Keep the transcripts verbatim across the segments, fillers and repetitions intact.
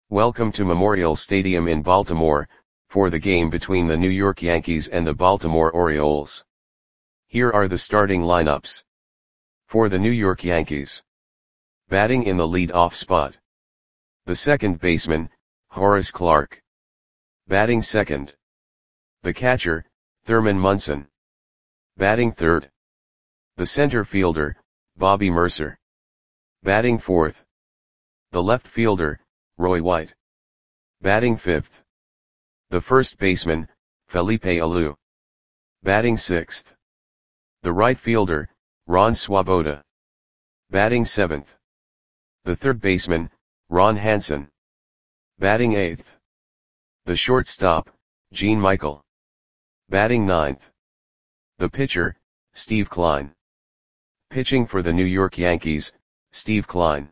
Welcome to Memorial Stadium in Baltimore, for the game between the New York Yankees and the Baltimore Orioles. Here are the starting lineups. For the New York Yankees. Batting in the lead-off spot. The second baseman, Horace Clarke. Batting second. The catcher, Thurman Munson. Batting third. The center fielder, Bobby Murcer. Batting fourth. The left fielder, Roy White. Batting fifth. The first baseman, Felipe Alou. Batting sixth. The right fielder, Ron Swoboda. Batting seventh. The third baseman, Ron Hansen. Batting eighth. The shortstop, Gene Michael. Batting ninth. The pitcher, Steve Kline. Pitching for the New York Yankees, Steve Kline.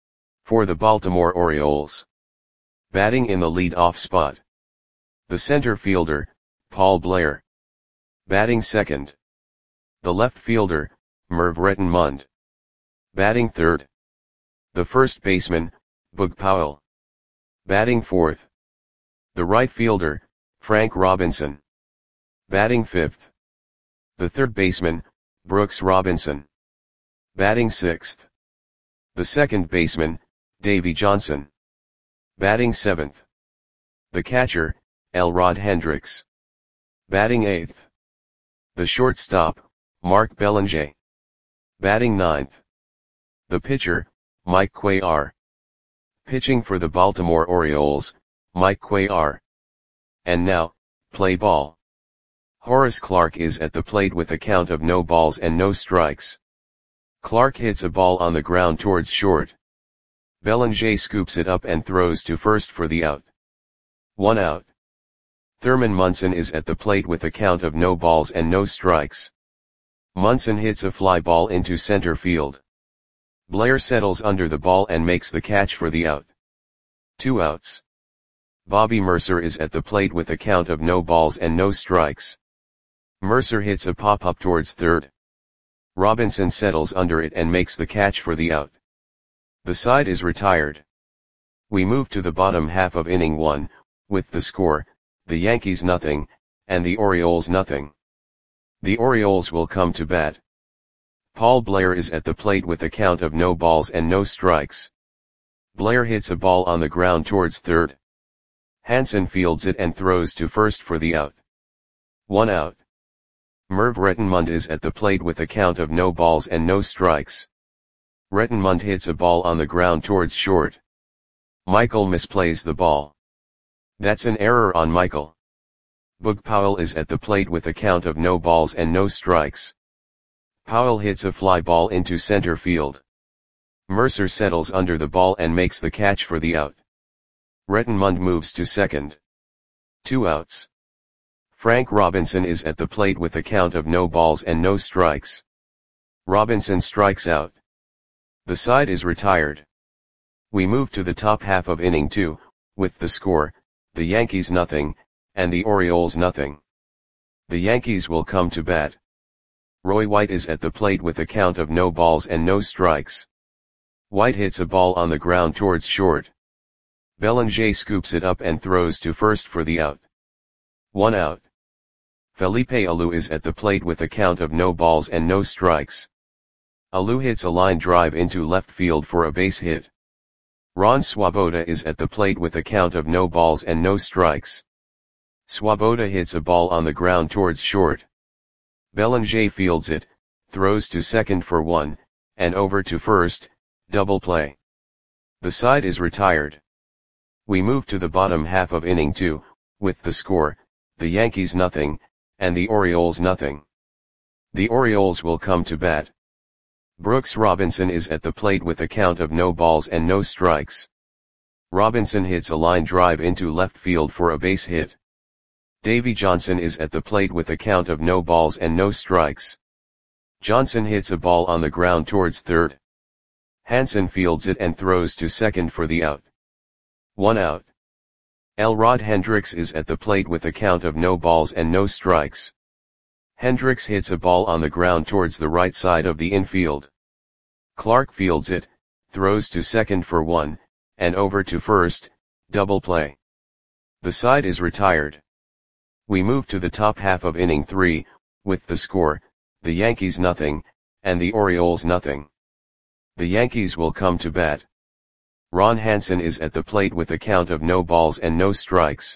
For the Baltimore Orioles. Batting in the lead-off spot. The center fielder, Paul Blair. Batting second. The left fielder, Merv Rettenmund. Batting third. The first baseman, Boog Powell. Batting fourth. The right fielder, Frank Robinson. Batting fifth. The third baseman, Brooks Robinson. Batting sixth. The second baseman, Davey Johnson. Batting seventh. The catcher, Elrod Hendricks. Batting eighth. The shortstop, Mark Belanger. Batting ninth. The pitcher, Mike Cuellar. Pitching for the Baltimore Orioles, Mike Cuellar. And now, play ball. Horace Clarke is at the plate with a count of no balls and no strikes. Clarke hits a ball on the ground towards short. Belanger scoops it up and throws to first for the out. One out. Thurman Munson is at the plate with a count of no balls and no strikes. Munson hits a fly ball into center field. Blair settles under the ball and makes the catch for the out. Two outs. Bobby Murcer is at the plate with a count of no balls and no strikes. Murcer hits a pop-up towards third. Robinson settles under it and makes the catch for the out. The side is retired. We move to the bottom half of inning one, with the score, the Yankees nothing, and the Orioles nothing. The Orioles will come to bat. Paul Blair is at the plate with a count of no balls and no strikes. Blair hits a ball on the ground towards third. Hansen fields it and throws to first for the out. One out. Merv Rettenmund is at the plate with a count of no balls and no strikes. Rettenmund hits a ball on the ground towards short. Michael misplays the ball. That's an error on Michael. Boog Powell is at the plate with a count of no balls and no strikes. Powell hits a fly ball into center field. Murcer settles under the ball and makes the catch for the out. Rettenmund moves to second. Two outs. Frank Robinson is at the plate with a count of no balls and no strikes. Robinson strikes out. The side is retired. We move to the top half of inning two, with the score, the Yankees nothing, and the Orioles nothing. The Yankees will come to bat. Roy White is at the plate with a count of no balls and no strikes. White hits a ball on the ground towards short. Belanger scoops it up and throws to first for the out. One out. Felipe Alou is at the plate with a count of no balls and no strikes. Alou hits a line drive into left field for a base hit. Ron Swoboda is at the plate with a count of no balls and no strikes. Swoboda hits a ball on the ground towards short. Belanger fields it, throws to second for one, and over to first, double play. The side is retired. We move to the bottom half of inning two, with the score, the Yankees nothing, and the Orioles nothing. The Orioles will come to bat. Brooks Robinson is at the plate with a count of no balls and no strikes. Robinson hits a line drive into left field for a base hit. Davey Johnson is at the plate with a count of no balls and no strikes. Johnson hits a ball on the ground towards third. Hansen fields it and throws to second for the out. One out. Elrod Hendricks is at the plate with a count of no balls and no strikes. Hendricks hits a ball on the ground towards the right side of the infield. Clarke fields it, throws to second for one, and over to first, Double play. The side is retired. We move to the top half of inning three, with the score, the Yankees nothing, and the Orioles nothing. The Yankees will come to bat. Ron Hansen is at the plate with a count of no balls and no strikes.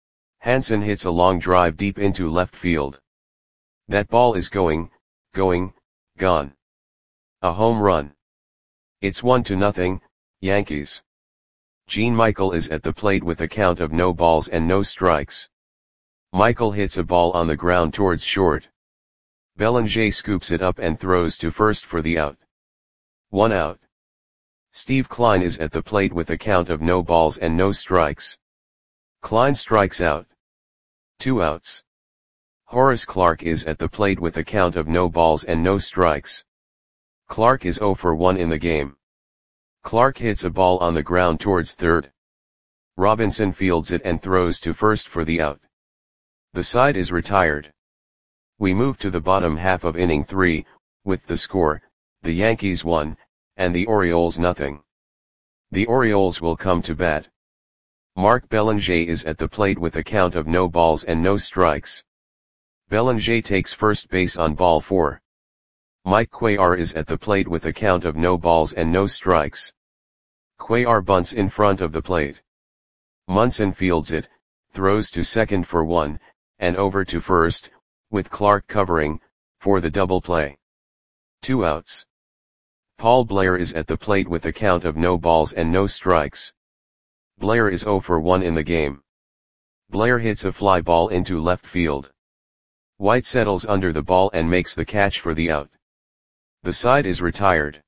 Hansen hits a long drive deep into left field. That ball is going, going, gone. A home run. It's one to nothing, Yankees. Gene Michael is at the plate with a count of no balls and no strikes. Michael hits a ball on the ground towards short. Belanger scoops it up and throws to first for the out. One out. Steve Klein is at the plate with a count of no balls and no strikes. Klein strikes out. Two outs. Horace Clarke is at the plate with a count of no balls and no strikes. Clarke is oh for one in the game. Clarke hits a ball on the ground towards third. Robinson fields it and throws to first for the out. The side is retired. We move to the bottom half of inning three, with the score, the Yankees one, and the Orioles nothing. The Orioles will come to bat. Mark Belanger is at the plate with a count of no balls and no strikes. Belanger takes first base on ball four. Mike Cuellar is at the plate with a count of no balls and no strikes. Cuellar bunts in front of the plate. Munson fields it, throws to second for one, and over to first, with Clarke covering, for the double play. Two outs. Paul Blair is at the plate with a count of no balls and no strikes. Blair is oh for one in the game. Blair hits a fly ball into left field. White settles under the ball and makes the catch for the out. The side is retired.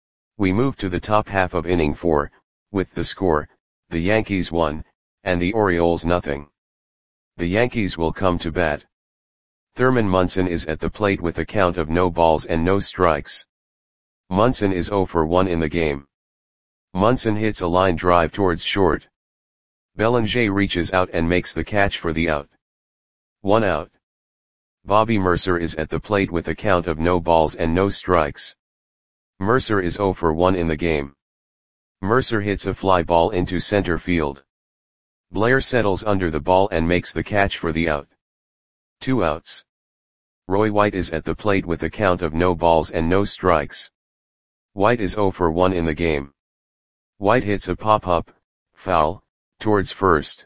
We move to the top half of inning four, with the score, the Yankees one, and the Orioles nothing. The Yankees will come to bat. Thurman Munson is at the plate with a count of no balls and no strikes. Munson is oh for one in the game. Munson hits a line drive towards short. Belanger reaches out and makes the catch for the out. One out. Bobby Mercer is at the plate with a count of no balls and no strikes. Mercer is oh for one in the game. Mercer hits a fly ball into center field. Blair settles under the ball and makes the catch for the out. Two outs. Roy White is at the plate with a count of no balls and no strikes. White is oh for one in the game. White hits a pop-up, foul, towards first.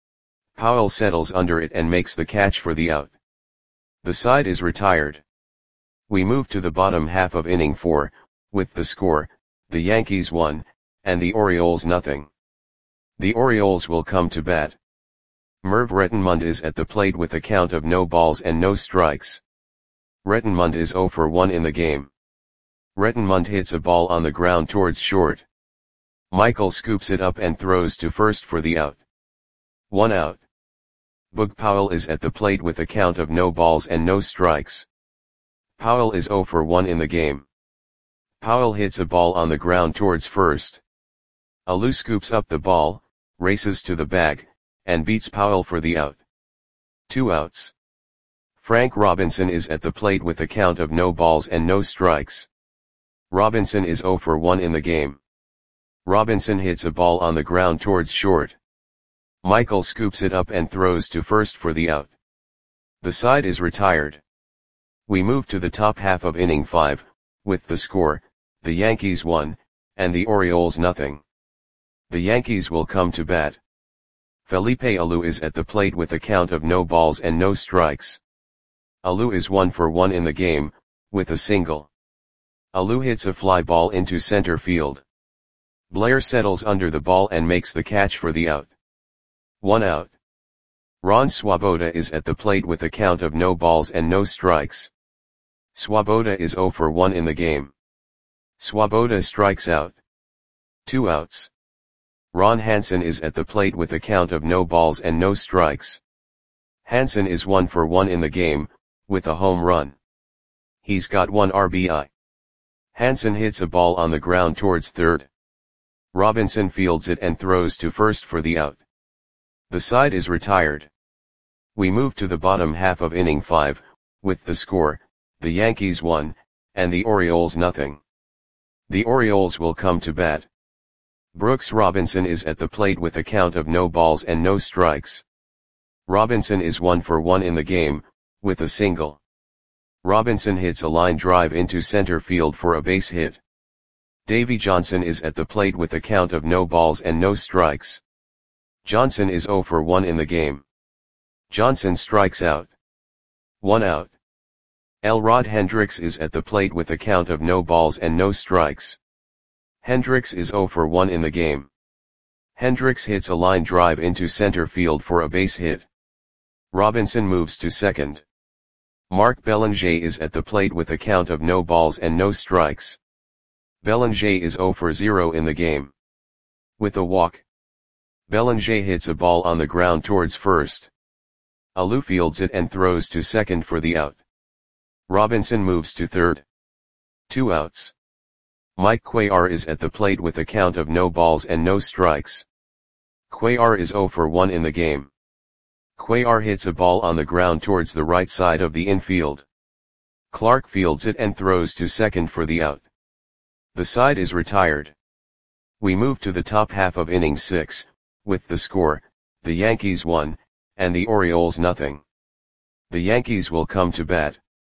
Powell settles under it and makes the catch for the out. The side is retired. We move to the bottom half of inning four, with the score, the Yankees one, and the Orioles nothing. The Orioles will come to bat. Merv Rettenmund is at the plate with a count of no balls and no strikes. Rettenmund is oh for one in the game. Rettenmund hits a ball on the ground towards short. Michael scoops it up and throws to first for the out. One out. Boog Powell is at the plate with a count of no balls and no strikes. Powell is oh for one in the game. Powell hits a ball on the ground towards first. Alou scoops up the ball, races to the bag, and beats Powell for the out. Two outs. Frank Robinson is at the plate with a count of no balls and no strikes. Robinson is oh for one in the game. Robinson hits a ball on the ground towards short. Michael scoops it up and throws to first for the out. The side is retired. We move to the top half of inning five, with the score, the Yankees one, and the Orioles nothing. The Yankees will come to bat. Felipe Alou is at the plate with a count of no balls and no strikes. Alou is one for one in the game, with a single. Alou hits a fly ball into center field. Blair settles under the ball and makes the catch for the out. One out. Ron Swoboda is at the plate with a count of no balls and no strikes. Swoboda is oh for one in the game. Swoboda strikes out. Two outs. Ron Hansen is at the plate with a count of no balls and no strikes. Hansen is one for one in the game, with a home run. He's got one R B I. Hansen hits a ball on the ground towards third. Robinson fields it and throws to first for the out. The side is retired. We move to the bottom half of inning five, with the score, the Yankees one, and the Orioles nothing. The Orioles will come to bat. Brooks Robinson is at the plate with a count of no balls and no strikes. Robinson is one for one in the game, with a single. Robinson hits a line drive into center field for a base hit. Davy Johnson is at the plate with a count of no balls and no strikes. Johnson is zero for one in the game. Johnson strikes out. One out. Elrod Hendricks is at the plate with a count of no balls and no strikes. Hendricks is zero for one in the game. Hendricks hits a line drive into center field for a base hit. Robinson moves to second. Mark Belanger is at the plate with a count of no balls and no strikes. Belanger is zero for zero in the game. With a walk, Belanger hits a ball on the ground towards first. Alou fields it and throws to second for the out. Robinson moves to third. Two outs. Mike Cuellar is at the plate with a count of no balls and no strikes. Cuellar is zero for one in the game. Cuellar hits a ball on the ground towards the right side of the infield. Clark fields it and throws to second for the out. The side is retired. We move to the top half of inning six, with the score, the Yankees one, and the Orioles nothing. The Yankees will come to bat.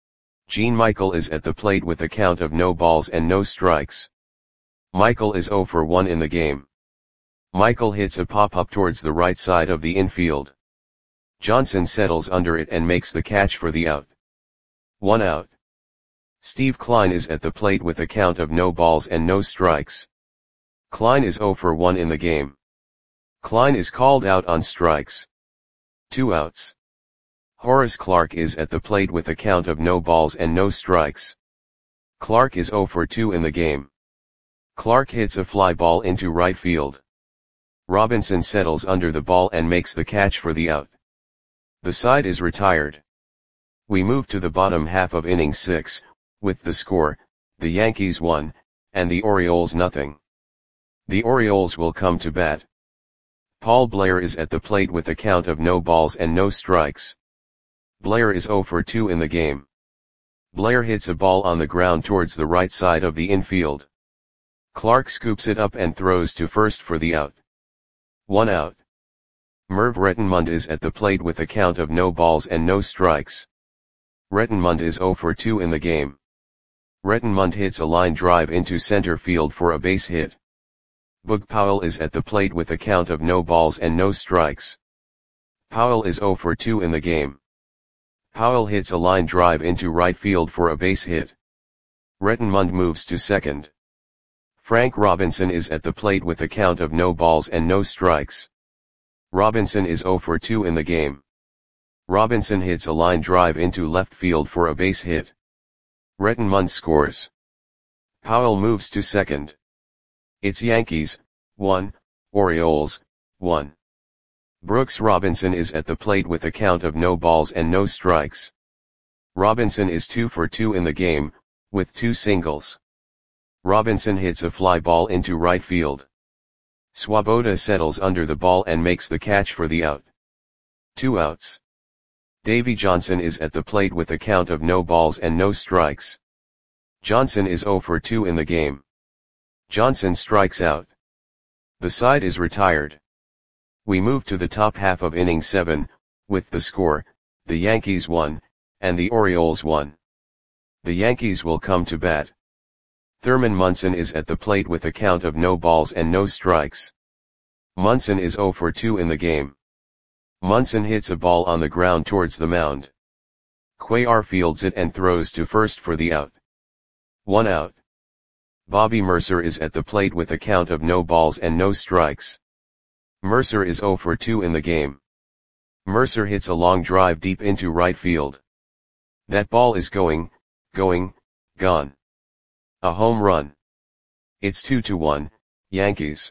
Gene Michael is at the plate with a count of no balls and no strikes. Michael is zero for one in the game. Michael hits a pop-up towards the right side of the infield. Johnson settles under it and makes the catch for the out. One out. Steve Klein is at the plate with a count of no balls and no strikes. Klein is zero for one in the game. Klein is called out on strikes. Two outs. Horace Clarke is at the plate with a count of no balls and no strikes. Clarke is zero for two in the game. Clarke hits a fly ball into right field. Robinson settles under the ball and makes the catch for the out. The side is retired. We move to the bottom half of inning six, with the score, the Yankees one, and the Orioles nothing. The Orioles will come to bat. Paul Blair is at the plate with a count of no balls and no strikes. Blair is zero for two in the game. Blair hits a ball on the ground towards the right side of the infield. Clark scoops it up and throws to first for the out. One out. Merv Rettenmund is at the plate with a count of no balls and no strikes. Rettenmund is zero for two in the game. Rettenmund hits a line drive into center field for a base hit. Boog Powell is at the plate with a count of no balls and no strikes. Powell is zero for two in the game. Powell hits a line drive into right field for a base hit. Rettenmund moves to second. Frank Robinson is at the plate with a count of no balls and no strikes. Robinson is zero for two in the game. Robinson hits a line drive into left field for a base hit. Rettenmund scores. Powell moves to second. It's Yankees, one, Orioles, one. Brooks Robinson is at the plate with a count of no balls and no strikes. Robinson is two for two in the game, with two singles. Robinson hits a fly ball into right field. Swoboda settles under the ball and makes the catch for the out. Two outs. Davy Johnson is at the plate with a count of no balls and no strikes. Johnson is zero for two in the game. Johnson strikes out. The side is retired. We move to the top half of inning seven, with the score, the Yankees one, and the Orioles one. The Yankees will come to bat. Thurman Munson is at the plate with a count of no balls and no strikes. Munson is zero for two in the game. Munson hits a ball on the ground towards the mound. Cuellar fields it and throws to first for the out. One out. Bobby Mercer is at the plate with a count of no balls and no strikes. Mercer is zero for two in the game. Mercer hits a long drive deep into right field. That ball is going, going, gone. A home run. It's two to one, Yankees.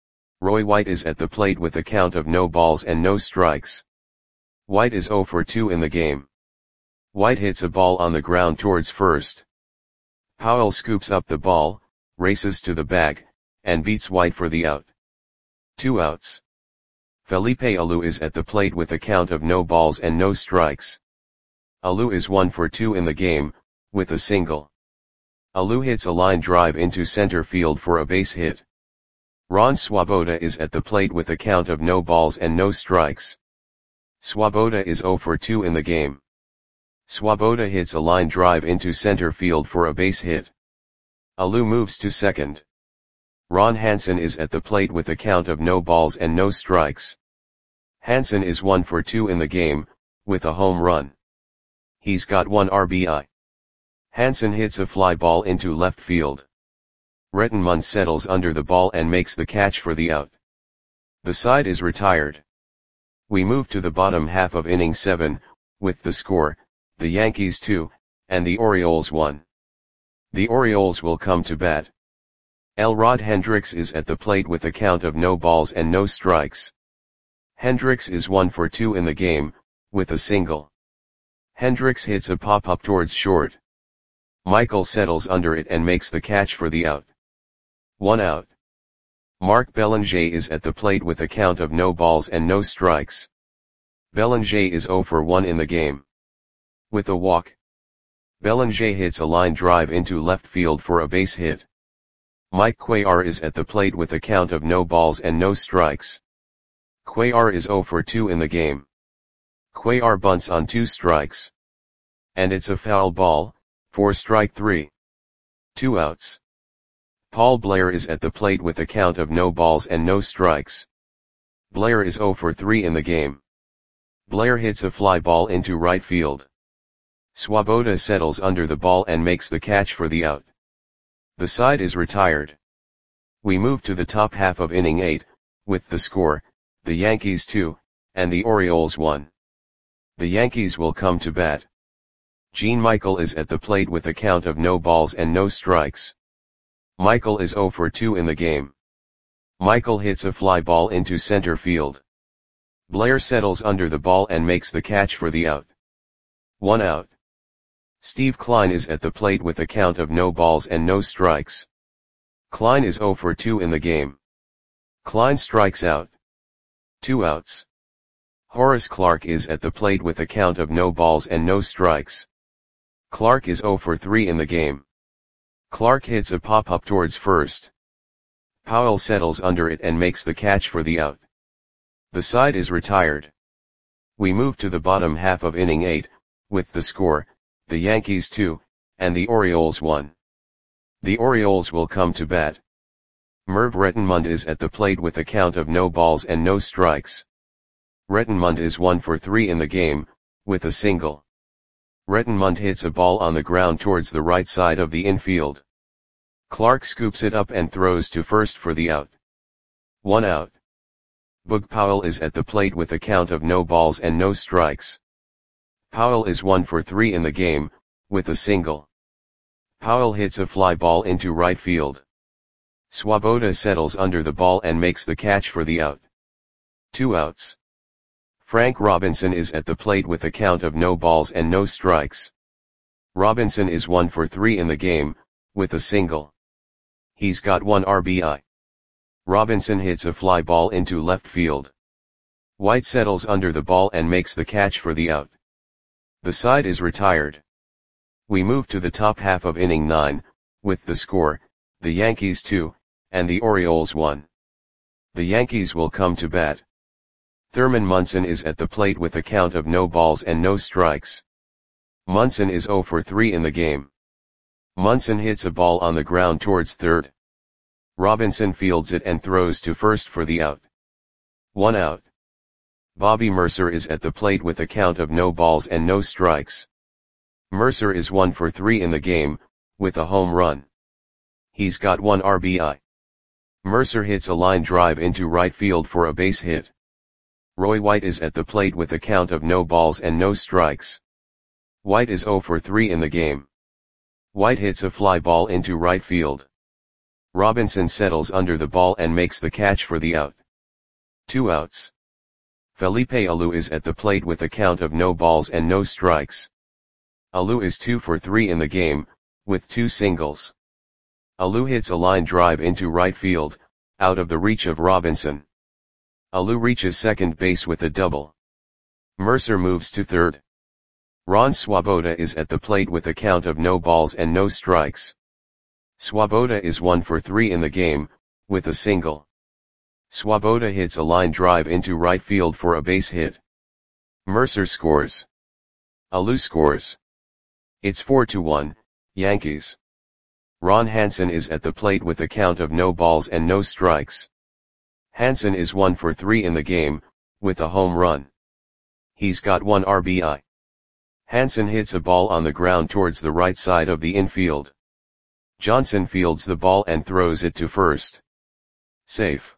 Roy White is at the plate with a count of no balls and no strikes. White is zero for two in the game. White hits a ball on the ground towards first. Powell scoops up the ball, races to the bag, and beats White for the out. Two outs. Felipe Alou is at the plate with a count of no balls and no strikes. Alou is one for two in the game, with a single. Alou hits a line drive into center field for a base hit. Ron Swoboda is at the plate with a count of no balls and no strikes. Swoboda is zero for two in the game. Swoboda hits a line drive into center field for a base hit. Alou moves to second. Ron Hansen is at the plate with a count of no balls and no strikes. Hansen is one for two in the game, with a home run. He's got one R B I. Hansen hits a fly ball into left field. Rettenmund settles under the ball and makes the catch for the out. The side is retired. We move to the bottom half of inning seven, with the score, the Yankees two, and the Orioles one. The Orioles will come to bat. Elrod Hendricks is at the plate with a count of no balls and no strikes. Hendricks is one for two in the game, with a single. Hendricks hits a pop-up towards short. Michael settles under it and makes the catch for the out. One out. Mark Belanger is at the plate with a count of no balls and no strikes. Belanger is zero for one in the game. With a walk. Belanger hits a line drive into left field for a base hit. Mike Cuellar is at the plate with a count of no balls and no strikes. Cuellar is zero for two in the game. Cuellar bunts on two strikes. And it's a foul ball, for strike three. Two outs. Paul Blair is at the plate with a count of no balls and no strikes. Blair is zero for three in the game. Blair hits a fly ball into right field. Swoboda settles under the ball and makes the catch for the out. The side is retired. We move to the top half of inning eight, with the score, the Yankees two, and the Orioles one. The Yankees will come to bat. Gene Michael is at the plate with a count of no balls and no strikes. Michael is zero for two in the game. Michael hits a fly ball into center field. Blair settles under the ball and makes the catch for the out. One out. Steve Klein is at the plate with a count of no balls and no strikes. Klein is zero for two in the game. Klein strikes out. Two outs. Horace Clarke is at the plate with a count of no balls and no strikes. Clarke is zero for three in the game. Clarke hits a pop-up towards first. Powell settles under it and makes the catch for the out. The side is retired. We move to the bottom half of inning eight, with the score, the Yankees two, and the Orioles one. The Orioles will come to bat. Merv Rettenmund is at the plate with a count of no balls and no strikes. Rettenmund is one for three in the game, with a single. Rettenmund hits a ball on the ground towards the right side of the infield. Clarke scoops it up and throws to first for the out. One out. Boog Powell is at the plate with a count of no balls and no strikes. Powell is one for three in the game, with a single. Powell hits a fly ball into right field. Swoboda settles under the ball and makes the catch for the out. Two outs. Frank Robinson is at the plate with a count of no balls and no strikes. Robinson is one for three in the game, with a single. He's got one R B I. Robinson hits a fly ball into left field. White settles under the ball and makes the catch for the out. The side is retired. We move to the top half of inning nine, with the score, the Yankees two, and the Orioles one. The Yankees will come to bat. Thurman Munson is at the plate with a count of no balls and no strikes. Munson is zero for three in the game. Munson hits a ball on the ground towards third. Robinson fields it and throws to first for the out. One out. Bobby Mercer is at the plate with a count of no balls and no strikes. Mercer is one for three in the game, with a home run. He's got one R B I. Mercer hits a line drive into right field for a base hit. Roy White is at the plate with a count of no balls and no strikes. White is zero for three in the game. White hits a fly ball into right field. Robinson settles under the ball and makes the catch for the out. Two outs. Felipe Alou is at the plate with a count of no balls and no strikes. Alou is two for three in the game, with two singles. Alou hits a line drive into right field, out of the reach of Robinson. Alou reaches second base with a double. Mercer moves to third. Ron Swoboda is at the plate with a count of no balls and no strikes. Swoboda is one for three in the game, with a single. Swoboda hits a line drive into right field for a base hit. Mercer scores. Alou scores. It's four to one, Yankees. Ron Hansen is at the plate with a count of no balls and no strikes. Hansen is one for three in the game, with a home run. He's got one R B I. Hansen hits a ball on the ground towards the right side of the infield. Johnson fields the ball and throws it to first. Safe.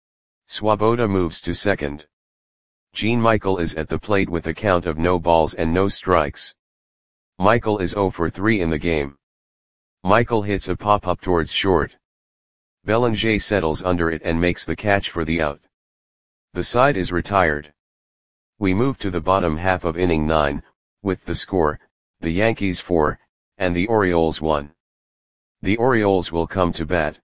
Swoboda moves to second. Gene Michael is at the plate with a count of no balls and no strikes. Michael is zero for three in the game. Michael hits a pop-up towards short. Bellinger settles under it and makes the catch for the out. The side is retired. We move to the bottom half of inning nine, with the score, the Yankees four, and the Orioles one. The Orioles will come to bat.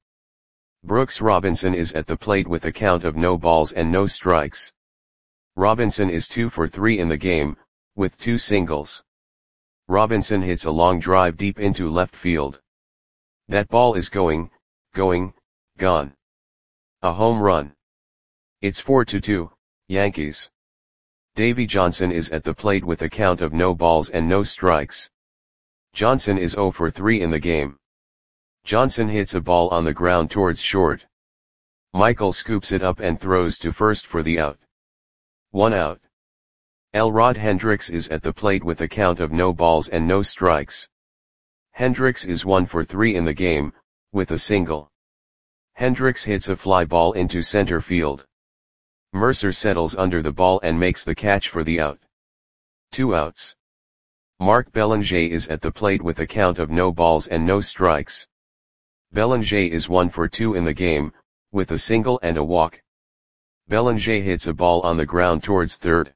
Brooks Robinson is at the plate with a count of no balls and no strikes. Robinson is two for three in the game, with two singles. Robinson hits a long drive deep into left field. That ball is going, going, gone. A home run. It's four to two, Yankees. Davy Johnson is at the plate with a count of no balls and no strikes. Johnson is zero for three in the game. Johnson hits a ball on the ground towards short. Michael scoops it up and throws to first for the out. One out. Elrod Hendricks is at the plate with a count of no balls and no strikes. Hendricks is one for three in the game, with a single. Hendricks hits a fly ball into center field. Mercer settles under the ball and makes the catch for the out. Two outs. Mark Bellinger is at the plate with a count of no balls and no strikes. Bellinger is one for two in the game, with a single and a walk. Bellinger hits a ball on the ground towards third.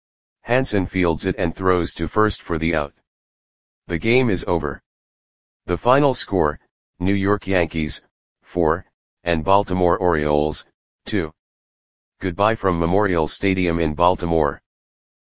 Hansen fields it and throws to first for the out. The game is over. The final score, New York Yankees, four, and Baltimore Orioles, two. Goodbye from Memorial Stadium in Baltimore.